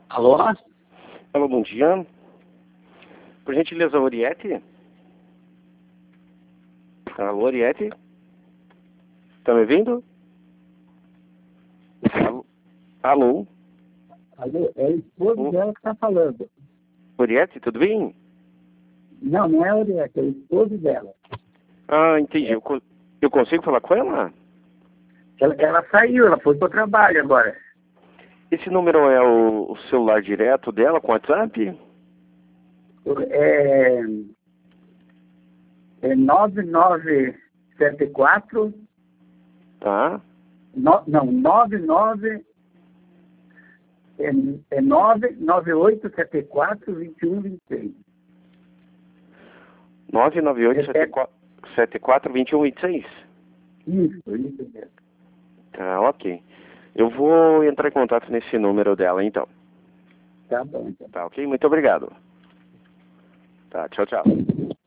Alô? Alô, bom dia. Por gentileza, Oriete? Alô, Oriete? Tá me ouvindo? Alô? Alô? Alô, é a esposa dela que está falando. Oriete, tudo bem? Não, não é a Oriete, é a esposa dela. Ah, entendi. Eu consigo falar com ela? Ela saiu, ela foi para o trabalho agora. Esse número é o celular direto dela com WhatsApp? É, é 9974, Tá. não, 99, é 99874-2126. 998-74-2126? Isso mesmo. Tá, ok. Eu vou entrar em contato nesse número dela, então. Tá bom, então. Tá, ok? Muito obrigado. Tá, tchau, tchau.